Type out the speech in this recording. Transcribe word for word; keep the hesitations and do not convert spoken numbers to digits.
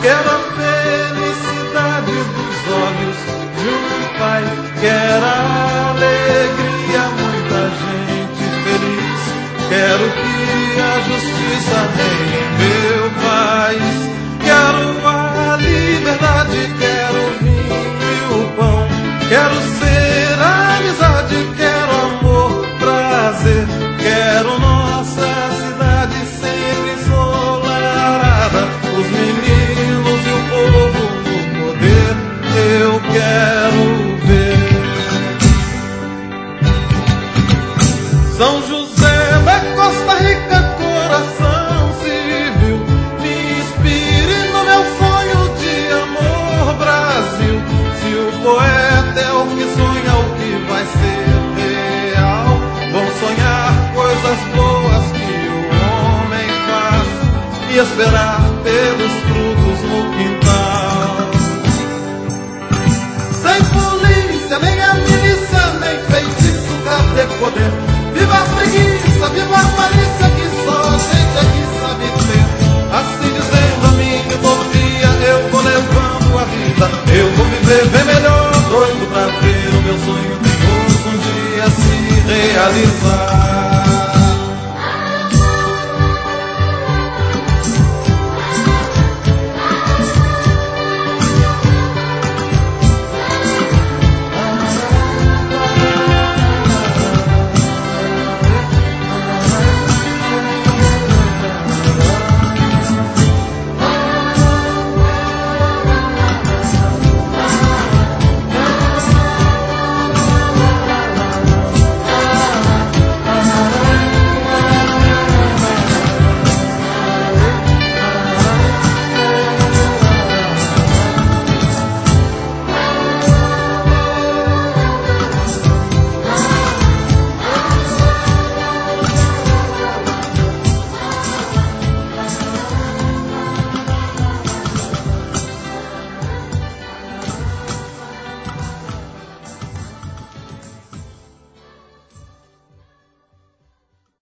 Quero a felicidade dos olhos de um pai. Quero a alegria, muita gente feliz. Quero que a justiça reine em meu país. Quero a liberdade, quero o vinho e o pão. Quero ser a amizade, quero amor, prazer. Quero nossa cidade sempre ensolarada. Os meninos e o povo no poder, eu quero ver. São José da Costa Rica, coração civil, me inspire no meu sonho de amor, Brasil. Se o poeta é o que sonha, o que vai ser real. Vão sonhar coisas boas que o homem faz e esperar pelos frutos no quintal. Sem polícia, nem a milícia, nem feitiço, cadê poder? Viva a preguiça, viva a malícia.